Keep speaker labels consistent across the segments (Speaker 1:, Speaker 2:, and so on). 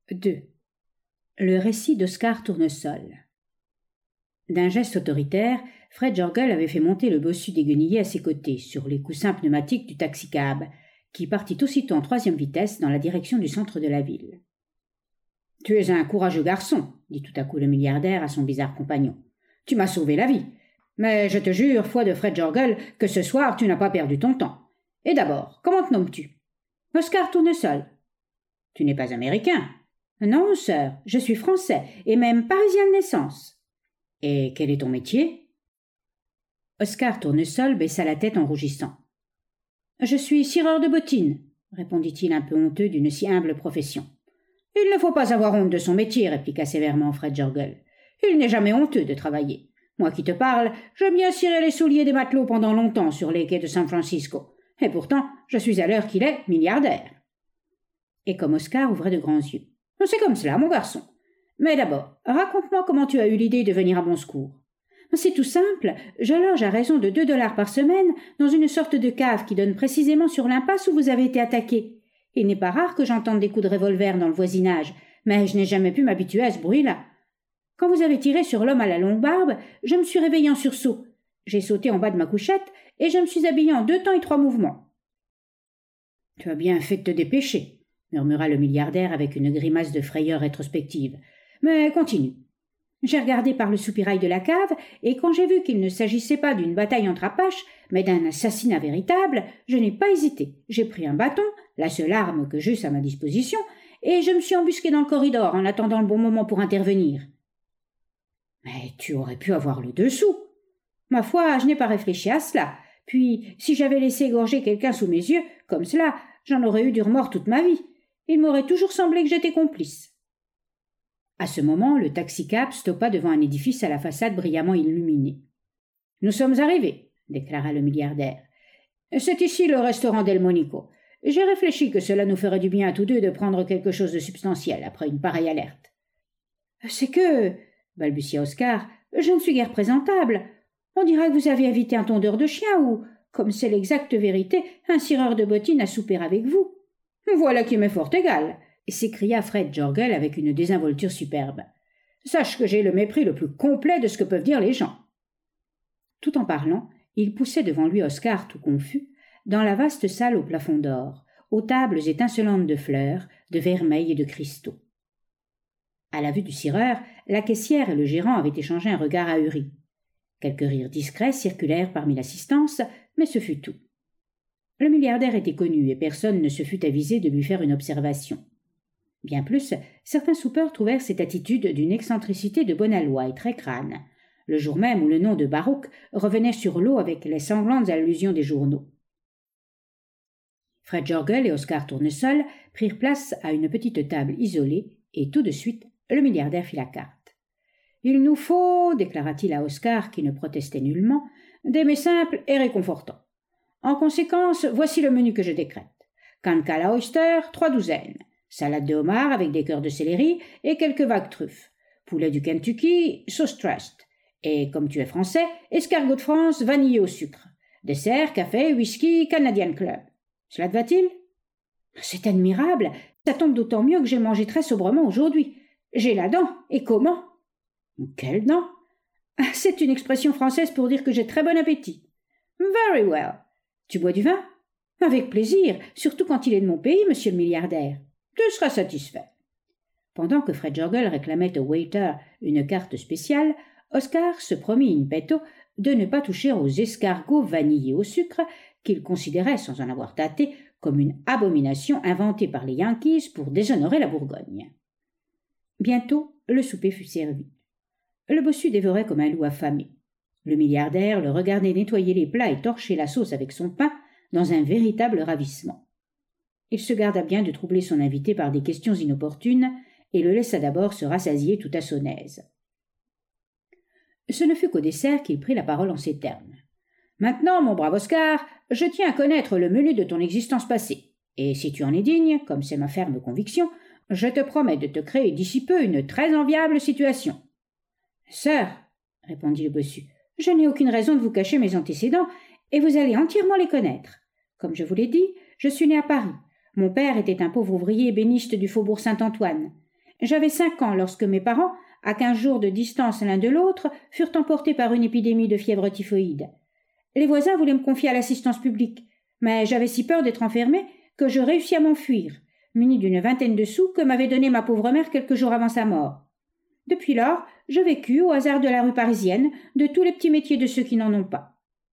Speaker 1: 2. Le récit d'Oscar Tournesol. D'un geste autoritaire, Fred Jorgel avait fait monter le bossu déguenillé à ses côtés, sur les coussins pneumatiques du taxicab, qui partit aussitôt en 3e vitesse dans la direction du centre de la ville. « Tu es un courageux garçon, » dit tout à coup le milliardaire à son bizarre compagnon. « Tu m'as sauvé la vie. Mais je te jure, foi de Fred Jorgel, que ce soir tu n'as pas perdu ton temps. Et d'abord, comment te nommes-tu ? » ?»« Oscar Tournesol. »« Tu n'es pas américain ? » ?»« Non, sir, je suis français, et même parisien de naissance. »« Et quel est ton métier ? » Oscar Tournesol baissa la tête en rougissant. « Je suis cireur de bottines, » répondit-il un peu honteux d'une si humble profession. « Il ne faut pas avoir honte de son métier, » répliqua sévèrement Fred Jorgel. « Il n'est jamais honteux de travailler. Moi qui te parle, j'aime bien cirer les souliers des matelots pendant longtemps sur les quais de San Francisco. Et pourtant, je suis à l'heure qu'il est milliardaire. » Et comme Oscar ouvrait de grands yeux. « C'est comme cela, mon garçon. Mais d'abord, raconte-moi comment tu as eu l'idée de venir à mon secours. » « C'est tout simple. Je loge à raison de 2 $ par semaine dans une sorte de cave qui donne précisément sur l'impasse où vous avez été attaqué. Il n'est pas rare que j'entende des coups de revolver dans le voisinage, mais je n'ai jamais pu m'habituer à ce bruit-là. Quand vous avez tiré sur l'homme à la longue barbe, je me suis réveillée en sursaut. J'ai sauté en bas de ma couchette et je me suis habillée en 2 temps et 3 mouvements. »« Tu as bien fait de te dépêcher, » murmura le milliardaire avec une grimace de frayeur rétrospective. « Mais continue. » J'ai regardé par le soupirail de la cave, et quand j'ai vu qu'il ne s'agissait pas d'une bataille entre apaches, mais d'un assassinat véritable, je n'ai pas hésité. J'ai pris un bâton, la seule arme que j'eusse à ma disposition, et je me suis embusqué dans le corridor en attendant le bon moment pour intervenir. Mais tu aurais pu avoir le dessous. Ma foi, je n'ai pas réfléchi à cela. Puis, si j'avais laissé égorger quelqu'un sous mes yeux, comme cela, j'en aurais eu du remords toute ma vie. Il m'aurait toujours semblé que j'étais complice. À ce moment, le taxicab stoppa devant un édifice à la façade brillamment illuminée. « Nous sommes arrivés, » déclara le milliardaire. « C'est ici le restaurant Delmonico. J'ai réfléchi que cela nous ferait du bien à tous deux de prendre quelque chose de substantiel après une pareille alerte. »« C'est que, » balbutia Oscar, « je ne suis guère présentable. On dira que vous avez invité un tondeur de chiens ou, comme c'est l'exacte vérité, un cireur de bottines à souper avec vous. »« Voilà qui m'est fort égal !» s'écria Fred Jorgel avec une désinvolture superbe. « Sache que j'ai le mépris le plus complet de ce que peuvent dire les gens. » Tout en parlant, il poussait devant lui Oscar tout confus, dans la vaste salle au plafond d'or, aux tables étincelantes de fleurs, de vermeil et de cristaux. À la vue du cireur, la caissière et le gérant avaient échangé un regard ahuri. Quelques rires discrets circulèrent parmi l'assistance, mais ce fut tout. Le milliardaire était connu et personne ne se fut avisé de lui faire une observation. Bien plus, certains soupeurs trouvèrent cette attitude d'une excentricité de bon aloi et très crâne, le jour même où le nom de Baruch revenait sur l'eau avec les sanglantes allusions des journaux. Fred Jorgel et Oscar Tournesol prirent place à une petite table isolée, et tout de suite, le milliardaire fit la carte. « Il nous faut, » déclara-t-il à Oscar, qui ne protestait nullement, « des mets simples et réconfortants. En conséquence, voici le menu que je décrète. Canne à la oyster, 3 douzaines. Salade de homard avec des cœurs de céleri et quelques vagues truffes. Poulet du Kentucky, sauce trust. Et, comme tu es français, escargot de France vanillé au sucre. Dessert, café, whisky, Canadian Club. Cela te va-t-il ? » ?»« C'est admirable. Ça tombe d'autant mieux que j'ai mangé très sobrement aujourd'hui. J'ai la dent. Et comment ? » ?»« Quelle dent ? » ?»« C'est une expression française pour dire que j'ai très bon appétit. »« Very well. Tu bois du vin ? » ?»« Avec plaisir, surtout quand il est de mon pays, monsieur le milliardaire. » « Tu seras satisfait. » Pendant que Fred Jorgel réclamait au waiter une carte spéciale, Oscar se promit in petto de ne pas toucher aux escargots vanillés au sucre qu'il considérait, sans en avoir tâté, comme une abomination inventée par les Yankees pour déshonorer la Bourgogne. Bientôt, le souper fut servi. Le bossu dévorait comme un loup affamé. Le milliardaire le regardait nettoyer les plats et torcher la sauce avec son pain dans un véritable ravissement. Il se garda bien de troubler son invité par des questions inopportunes et le laissa d'abord se rassasier tout à son aise. Ce ne fut qu'au dessert qu'il prit la parole en ces termes. « Maintenant, mon brave Oscar, je tiens à connaître le menu de ton existence passée, et si tu en es digne, comme c'est ma ferme conviction, je te promets de te créer d'ici peu une très enviable situation. »« Sir, » répondit le bossu, « je n'ai aucune raison de vous cacher mes antécédents, et vous allez entièrement les connaître. Comme je vous l'ai dit, je suis né à Paris. Mon père était un pauvre ouvrier ébéniste du faubourg Saint-Antoine. J'avais 5 ans lorsque mes parents, à 15 jours de distance l'un de l'autre, furent emportés par une épidémie de fièvre typhoïde. Les voisins voulaient me confier à l'assistance publique, mais j'avais si peur d'être enfermée que je réussis à m'enfuir, muni d'une 20aine de sous que m'avait donné ma pauvre mère quelques jours avant sa mort. Depuis lors, je vécus, au hasard de la rue parisienne, de tous les petits métiers de ceux qui n'en ont pas.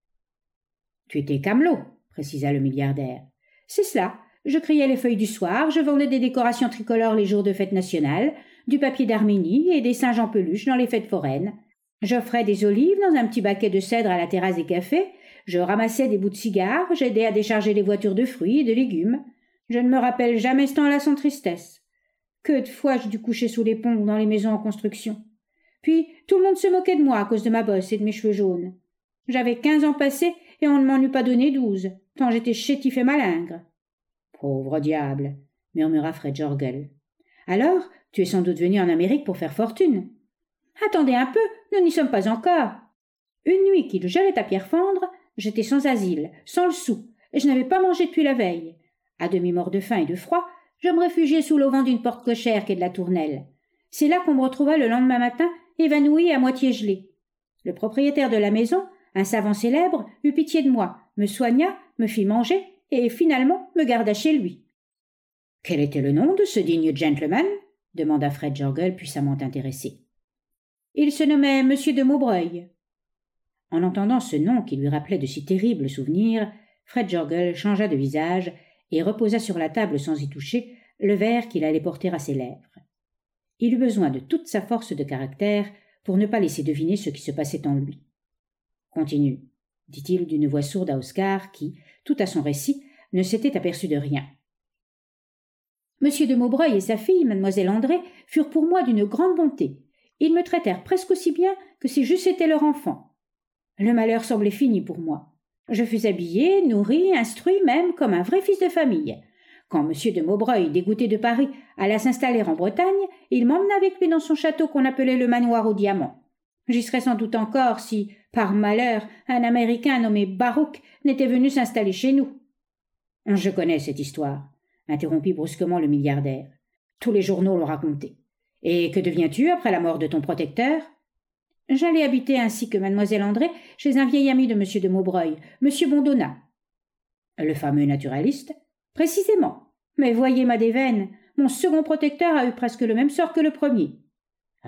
Speaker 1: « Tu étais camelot », précisa le milliardaire. « C'est cela. Je criais les feuilles du soir, je vendais des décorations tricolores les jours de fête nationale, du papier d'Arménie et des singes en peluche dans les fêtes foraines. J'offrais des olives dans un petit baquet de cèdre à la terrasse des cafés, je ramassais des bouts de cigares, j'aidais à décharger les voitures de fruits et de légumes. Je ne me rappelle jamais ce temps-là sans tristesse. Que de fois j'ai dû coucher sous les ponts ou dans les maisons en construction. Puis tout le monde se moquait de moi à cause de ma bosse et de mes cheveux jaunes. J'avais 15 ans passés et on ne m'en eût pas donné 12, tant j'étais chétif et malingre. »« Pauvre diable !» murmura Fred Jorgel. « Alors, tu es sans doute venu en Amérique pour faire fortune. »« Attendez un peu, nous n'y sommes pas encore. Une nuit qu'il gelait à pierre fendre, j'étais sans asile, sans le sou, et je n'avais pas mangé depuis la veille. À demi-mort de faim et de froid, je me réfugiai sous l'auvent d'une porte cochère quai de la Tournelle. C'est là qu'on me retrouva le lendemain matin, évanoui et à moitié gelé. Le propriétaire de la maison, un savant célèbre, eut pitié de moi, me soigna, me fit manger et finalement me garda chez lui. « Quel était le nom de ce digne gentleman ?» demanda Fred Jorgel, puissamment intéressé. « Il se nommait M. de Maubreuil. » En entendant ce nom qui lui rappelait de si terribles souvenirs, Fred Jorgel changea de visage et reposa sur la table sans y toucher le verre qu'il allait porter à ses lèvres. Il eut besoin de toute sa force de caractère pour ne pas laisser deviner ce qui se passait en lui. « Continue, » dit-il d'une voix sourde à Oscar qui, tout à son récit, ne s'était aperçu de rien. « Monsieur de Maubreuil et sa fille, mademoiselle André, furent pour moi d'une grande bonté. Ils me traitèrent presque aussi bien que si j'eusse été leur enfant. Le malheur semblait fini pour moi. Je fus habillé, nourri, instruit même comme un vrai fils de famille. Quand M. de Maubreuil, dégoûté de Paris, alla s'installer en Bretagne, il m'emmena avec lui dans son château qu'on appelait le manoir aux diamants. J'y serais sans doute encore si, par malheur, un Américain nommé Baruch n'était venu s'installer chez nous. »« Je connais cette histoire, » interrompit brusquement le milliardaire. « Tous les journaux l'ont racontée. Et que deviens-tu après la mort de ton protecteur ?»« J'allais habiter ainsi que mademoiselle André chez un vieil ami de M. de Maubreuil, M. Bondona. »« Le fameux naturaliste ?»« Précisément. Mais voyez ma déveine, mon second protecteur a eu presque le même sort que le premier. »« Assassiné ?»«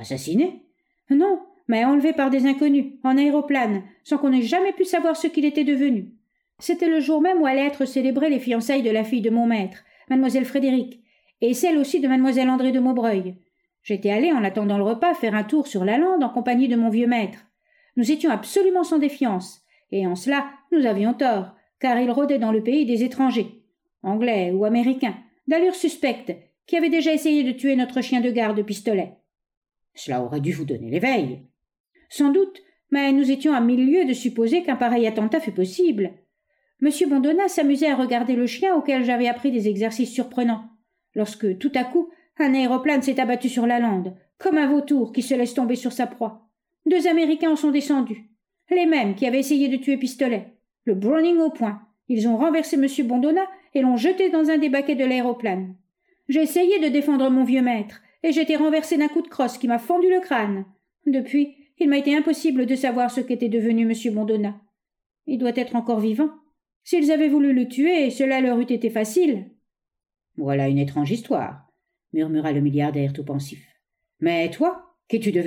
Speaker 1: Non, mais enlevé par des inconnus, en aéroplane, sans qu'on ait jamais pu savoir ce qu'il était devenu. C'était le jour même où allaient être célébrées les fiançailles de la fille de mon maître, mademoiselle Frédéric, et celle aussi de mademoiselle André de Maubreuil. J'étais allé, en attendant le repas, faire un tour sur la lande en compagnie de mon vieux maître. Nous étions absolument sans défiance, et en cela nous avions tort, car il rôdait dans le pays des étrangers, anglais ou américains, d'allure suspecte, qui avaient déjà essayé de tuer notre chien de garde de pistolet. Cela aurait dû vous donner l'éveil. Sans doute, mais nous étions à 1000 lieues de supposer qu'un pareil attentat fût possible. M. Bondona s'amusait à regarder le chien auquel j'avais appris des exercices surprenants, lorsque, tout à coup, un aéroplane s'est abattu sur la lande, comme un vautour qui se laisse tomber sur sa proie. 2 Américains en sont descendus, les mêmes qui avaient essayé de tuer Pistolet, le Browning au poing. Ils ont renversé M. Bondona et l'ont jeté dans un des baquets de l'aéroplane. J'ai essayé de défendre mon vieux maître, et j'ai été renversé d'un coup de crosse qui m'a fendu le crâne. Depuis, il m'a été impossible de savoir ce qu'était devenu M. Bondona. Il doit être encore vivant. S'ils avaient voulu le tuer, cela leur eût été facile. »« Voilà une étrange histoire, » murmura le milliardaire tout pensif. « Mais toi, qu'es-tu devenu ?»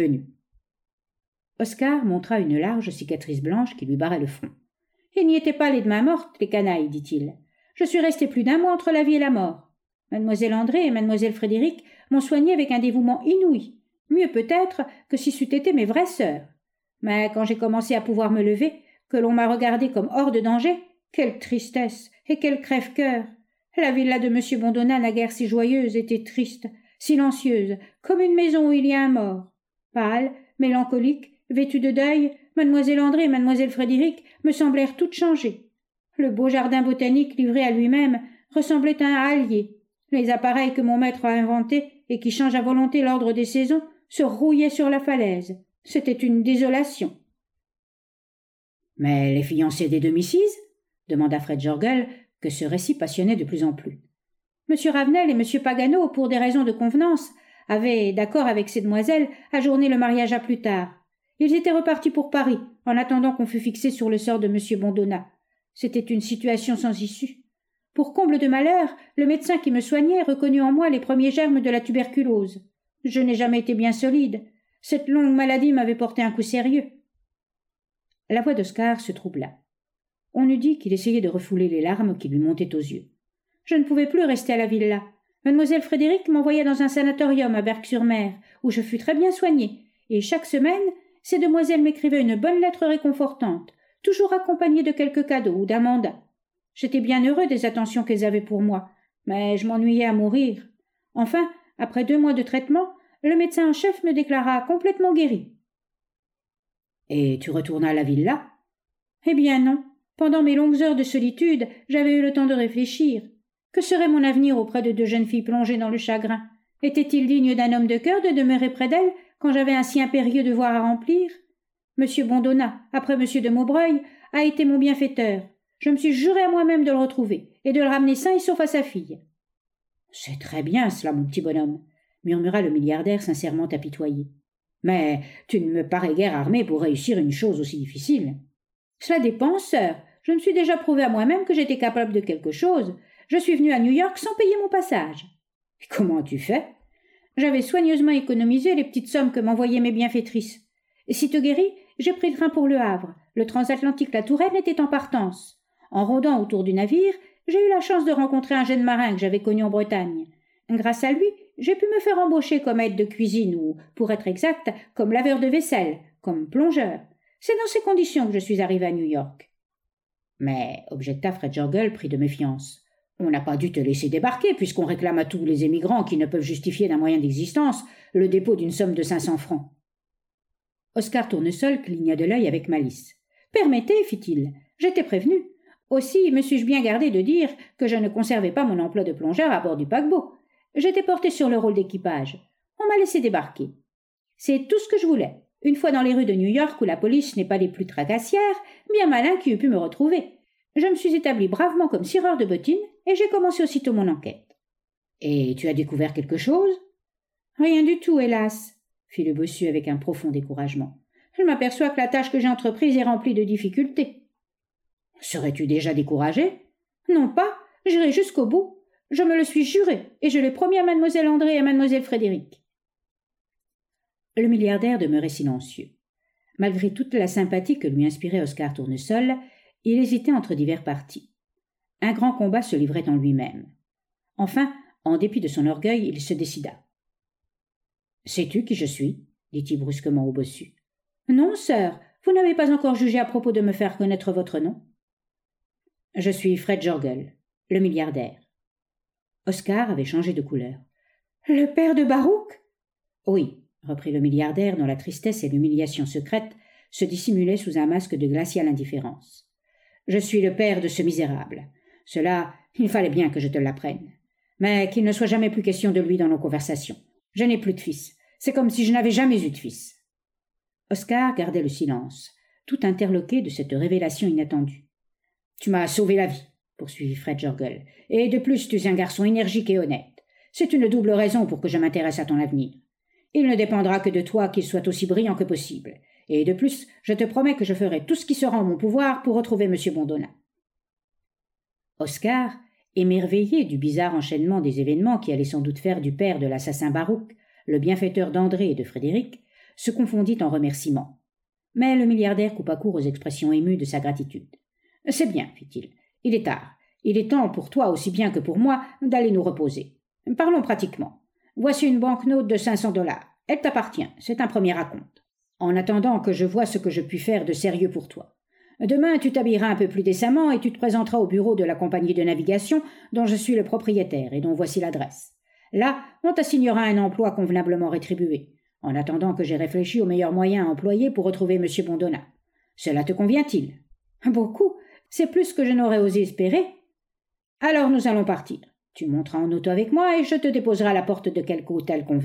Speaker 1: Oscar montra une large cicatrice blanche qui lui barrait le front. « Ils n'y étaient pas les de main morte, les canailles, dit-il. Je suis resté plus d'1 mois entre la vie et la mort. Mademoiselle André et mademoiselle Frédéric m'ont soigné avec un dévouement inouï, mieux peut-être que si c'eût été mes vraies sœurs. Mais quand j'ai commencé à pouvoir me lever, que l'on m'a regardé comme hors de danger, quelle tristesse et quel crève-cœur. La villa de M. Bondona, naguère si joyeuse, était triste, silencieuse, comme une maison où il y a un mort. Pâle, mélancolique, vêtue de deuil, mademoiselle André et mademoiselle Frédéric me semblèrent toutes changées. Le beau jardin botanique livré à lui-même ressemblait à un hallier. Les appareils que mon maître a inventés et qui changent à volonté l'ordre des saisons se rouillaient sur la falaise. C'était une désolation. « Mais les fiancés des 2 Mrs. » demanda Fred Jorgel, que ce récit passionnait de plus en plus. « M. Ravenel et M. Pagano, pour des raisons de convenance, avait, d'accord avec ces demoiselles, ajourné le mariage à plus tard. Ils étaient repartis pour Paris, en attendant qu'on fût fixé sur le sort de M. Bondona. C'était une situation sans issue. Pour comble de malheur, le médecin qui me soignait reconnut en moi les premiers germes de la tuberculose. Je n'ai jamais été bien solide. Cette longue maladie m'avait porté un coup sérieux. La voix d'Oscar se troubla. On eût dit qu'il essayait de refouler les larmes qui lui montaient aux yeux. Je ne pouvais plus rester à la villa. Mademoiselle Frédéric m'envoya dans un sanatorium à Berck-sur-Mer, où je fus très bien soignée, et chaque semaine, ces demoiselles m'écrivaient une bonne lettre réconfortante, toujours accompagnée de quelques cadeaux ou d'un mandat. J'étais bien heureux des attentions qu'elles avaient pour moi, mais je m'ennuyais à mourir. Enfin, après 2 mois de traitement, le médecin en chef me déclara complètement guéri. « Et tu retournas à la villa ?»« Eh bien non. Pendant mes longues heures de solitude, j'avais eu le temps de réfléchir. Que serait mon avenir auprès de 2 jeunes filles plongées dans le chagrin? Était-il digne d'un homme de cœur de demeurer près d'elles quand j'avais un si impérieux devoir à remplir? Monsieur Bondona, après monsieur de Maubreuil, a été mon bienfaiteur. Je me suis juré à moi-même de le retrouver et de le ramener sain et sauf à sa fille. »« C'est très bien cela, mon petit bonhomme, » murmura le milliardaire sincèrement apitoyé. « Mais tu ne me parais guère armé pour réussir une chose aussi difficile. »« Cela dépend, sœur. Je me suis déjà prouvé à moi-même que j'étais capable de quelque chose. Je suis venu à New York sans payer mon passage. »« Et comment as-tu fait ?»« J'avais soigneusement économisé les petites sommes que m'envoyaient mes bienfaitrices. Et sitôt guéri, j'ai pris le train pour Le Havre. Le transatlantique La Touraine était en partance. En rôdant autour du navire, j'ai eu la chance de rencontrer un jeune marin que j'avais connu en Bretagne. Grâce à lui, j'ai pu me faire embaucher comme aide de cuisine ou, pour être exact, comme laveur de vaisselle, comme plongeur. C'est dans ces conditions que je suis arrivé à New York. »« Mais, objecta Fred Jorgle, pris de méfiance, on n'a pas dû te laisser débarquer puisqu'on réclame à tous les émigrants qui ne peuvent justifier d'un moyen d'existence le dépôt d'une somme de 500 francs. Oscar Tournesol cligna de l'œil avec malice. « Permettez, fit-il, j'étais prévenu. Aussi me suis-je bien gardé de dire que je ne conservais pas mon emploi de plongeur à bord du paquebot. J'étais porté sur le rôle d'équipage. On m'a laissé débarquer. C'est tout ce que je voulais. Une fois dans les rues de New York où la police n'est pas les plus tracassières, bien malin qui eût pu me retrouver. Je me suis établi bravement comme cireur de bottines et j'ai commencé aussitôt mon enquête. »« Et tu as découvert quelque chose ?»« Rien du tout, hélas, » fit le bossu avec un profond découragement. « Je m'aperçois que la tâche que j'ai entreprise est remplie de difficultés. »« Serais-tu déjà découragé ?»« Non pas, j'irai jusqu'au bout. Je me le suis juré et je l'ai promis à mademoiselle André et à mademoiselle Frédéric. » Le milliardaire demeurait silencieux. Malgré toute la sympathie que lui inspirait Oscar Tournesol, il hésitait entre divers partis. Un grand combat se livrait en lui-même. Enfin, en dépit de son orgueil, il se décida. « Sais-tu qui je suis » dit-il brusquement au bossu. « Non, sœur, vous n'avez pas encore jugé à propos de me faire connaître votre nom. »« Je suis Fred Jorgle, le milliardaire. » Oscar avait changé de couleur. « Le père de Baruch ?» ?»« Oui, » reprit le milliardaire dont la tristesse et l'humiliation secrète se dissimulaient sous un masque de glaciale indifférence. « Je suis le père de ce misérable. Cela, il fallait bien que je te l'apprenne. Mais qu'il ne soit jamais plus question de lui dans nos conversations. Je n'ai plus de fils. C'est comme si je n'avais jamais eu de fils. » Oscar gardait le silence, tout interloqué de cette révélation inattendue. « Tu m'as sauvé la vie, » poursuivit Fred Jorgle, « et de plus tu es un garçon énergique et honnête. C'est une double raison pour que je m'intéresse à ton avenir. Il ne dépendra que de toi qu'il soit aussi brillant que possible. Et de plus, je te promets que je ferai tout ce qui sera en mon pouvoir pour retrouver M. Bondona. » Oscar, émerveillé du bizarre enchaînement des événements qui allaient sans doute faire du père de l'assassin Baruch le bienfaiteur d'André et de Frédéric, se confondit en remerciements. Mais le milliardaire coupa court aux expressions émues de sa gratitude. « C'est bien, fit-il. Il est tard. Il est temps pour toi aussi bien que pour moi d'aller nous reposer. Parlons pratiquement. Voici une banquenote de 500 $. Elle t'appartient. C'est un premier acompte. En attendant que je voie ce que je puis faire de sérieux pour toi. Demain, tu t'habilleras un peu plus décemment et tu te présenteras au bureau de la compagnie de navigation dont je suis le propriétaire et dont voici l'adresse. Là, on t'assignera un emploi convenablement rétribué, en attendant que j'ai réfléchi aux meilleurs moyens à employer pour retrouver M. Bondona. Cela te convient-il ? » ?»« Beaucoup. C'est plus que je n'aurais osé espérer. »« Alors nous allons partir. Tu monteras en auto avec moi et je te déposerai à la porte de quelque hôtel convenable. »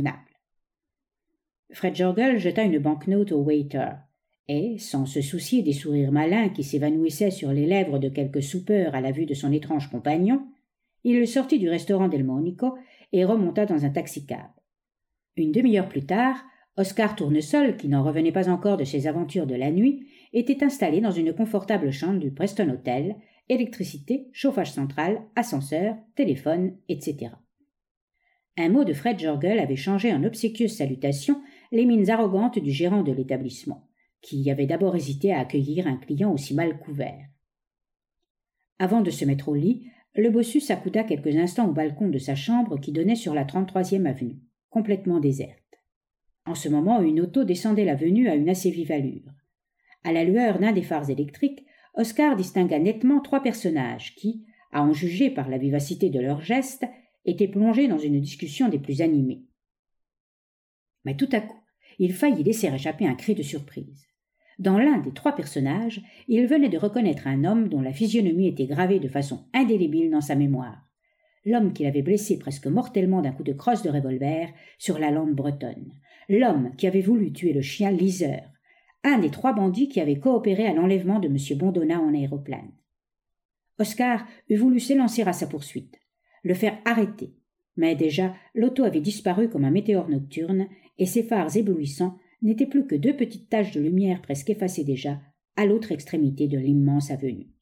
Speaker 1: Fred Jorgle jeta une banquenote au waiter, et, sans se soucier des sourires malins qui s'évanouissaient sur les lèvres de quelques soupeurs à la vue de son étrange compagnon, il sortit du restaurant Delmonico et remonta dans un taxicab. Une demi-heure plus tard, Oscar Tournesol, qui n'en revenait pas encore de ses aventures de la nuit, était installé dans une confortable chambre du Preston Hotel, électricité, chauffage central, ascenseur, téléphone, etc. Un mot de Fred Jorgel avait changé en obséquieuse salutation les mines arrogantes du gérant de l'établissement, qui avait d'abord hésité à accueillir un client aussi mal couvert. Avant de se mettre au lit, le bossu s'accouda quelques instants au balcon de sa chambre qui donnait sur la 33e avenue, complètement déserte. En ce moment, une auto descendait l'avenue à une assez vive allure. À la lueur d'un des phares électriques, Oscar distingua nettement 3 personnages qui, à en juger par la vivacité de leurs gestes, étaient plongés dans une discussion des plus animées. Mais tout à coup, il faillit laisser échapper un cri de surprise. Dans l'un des 3 personnages, il venait de reconnaître un homme dont la physionomie était gravée de façon indélébile dans sa mémoire. L'homme qu'il avait blessé presque mortellement d'un coup de crosse de revolver sur la lande bretonne. L'homme qui avait voulu tuer le chien Liseur. Un des 3 bandits qui avaient coopéré à l'enlèvement de M. Bondona en aéroplane. Oscar eût voulu s'élancer à sa poursuite, le faire arrêter, mais déjà l'auto avait disparu comme un météore nocturne et ses phares éblouissants n'étaient plus que 2 petites taches de lumière presque effacées déjà à l'autre extrémité de l'immense avenue.